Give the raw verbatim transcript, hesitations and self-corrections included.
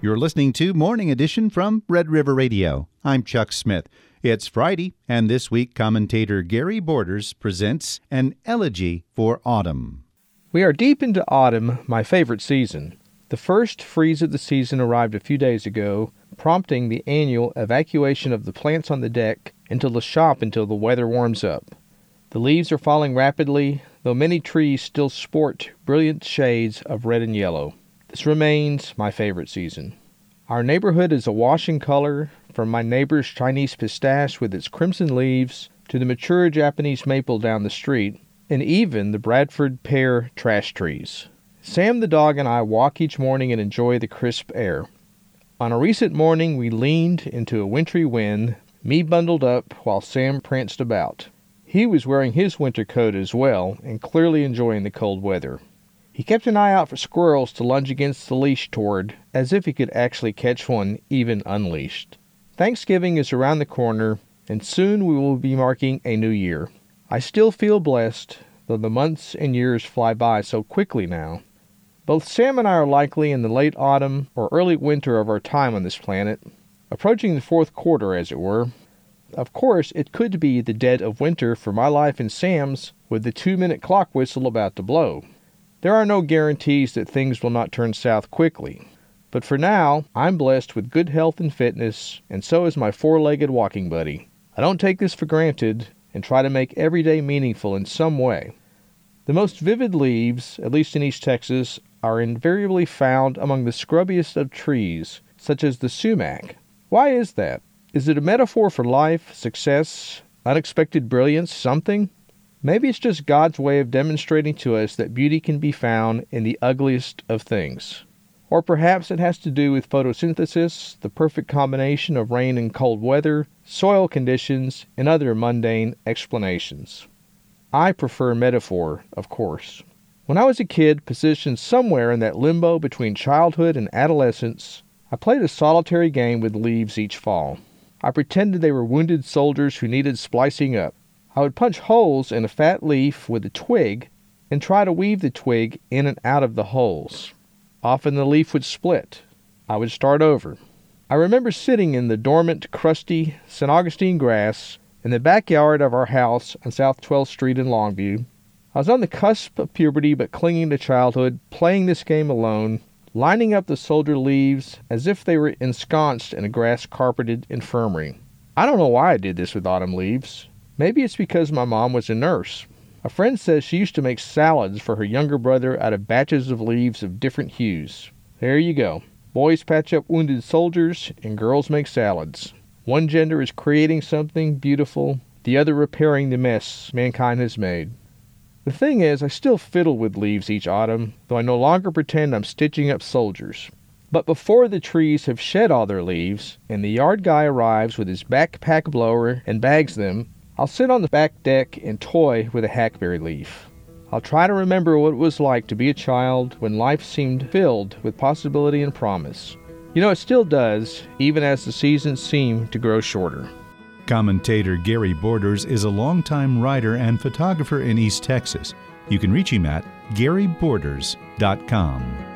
You're listening to Morning Edition from Red River Radio. I'm Chuck Smith. It's Friday, and this week commentator Gary Borders presents an elegy for autumn. We are deep into autumn, my favorite season. The first freeze of the season arrived a few days ago, prompting the annual evacuation of the plants on the deck into the shop until the weather warms up. The leaves are falling rapidly, though many trees still sport brilliant shades of red and yellow. This remains my favorite season. Our neighborhood is awash in color, from my neighbor's Chinese pistache with its crimson leaves to the mature Japanese maple down the street, and even the Bradford pear trash trees. Sam the dog and I walk each morning and enjoy the crisp air. On a recent morning, we leaned into a wintry wind, me bundled up while Sam pranced about. He was wearing his winter coat as well and clearly enjoying the cold weather. He kept an eye out for squirrels to lunge against the leash toward, as if he could actually catch one even unleashed. Thanksgiving is around the corner, and soon we will be marking a new year. I still feel blessed, though the months and years fly by so quickly now. Both Sam and I are likely in the late autumn or early winter of our time on this planet, approaching the fourth quarter, as it were. Of course, it could be the dead of winter for my life and Sam's, with the two-minute clock whistle about to blow. There are no guarantees that things will not turn south quickly. But for now, I'm blessed with good health and fitness, and so is my four-legged walking buddy. I don't take this for granted and try to make every day meaningful in some way. The most vivid leaves, at least in East Texas, are invariably found among the scrubbiest of trees, such as the sumac. Why is that? Is it a metaphor for life, success, unexpected brilliance, something? Maybe it's just God's way of demonstrating to us that beauty can be found in the ugliest of things. Or perhaps it has to do with photosynthesis, the perfect combination of rain and cold weather, soil conditions, and other mundane explanations. I prefer metaphor, of course. When I was a kid, positioned somewhere in that limbo between childhood and adolescence, I played a solitary game with leaves each fall. I pretended they were wounded soldiers who needed splicing up. I would punch holes in a fat leaf with a twig and try to weave the twig in and out of the holes. Often the leaf would split. I would start over. I remember sitting in the dormant, crusty Saint Augustine grass in the backyard of our house on South twelfth Street in Longview. I was on the cusp of puberty but clinging to childhood, playing this game alone, lining up the soldier leaves as if they were ensconced in a grass-carpeted infirmary. I don't know why I did this with autumn leaves. Maybe it's because my mom was a nurse. A friend says she used to make salads for her younger brother out of batches of leaves of different hues. There you go. Boys patch up wounded soldiers, and girls make salads. One gender is creating something beautiful, the other repairing the mess mankind has made. The thing is, I still fiddle with leaves each autumn, though I no longer pretend I'm stitching up soldiers. But before the trees have shed all their leaves, and the yard guy arrives with his backpack blower and bags them, I'll sit on the back deck and toy with a hackberry leaf. I'll try to remember what it was like to be a child when life seemed filled with possibility and promise. You know, it still does, even as the seasons seem to grow shorter. Commentator Gary Borders is a longtime writer and photographer in East Texas. You can reach him at gary borders dot com.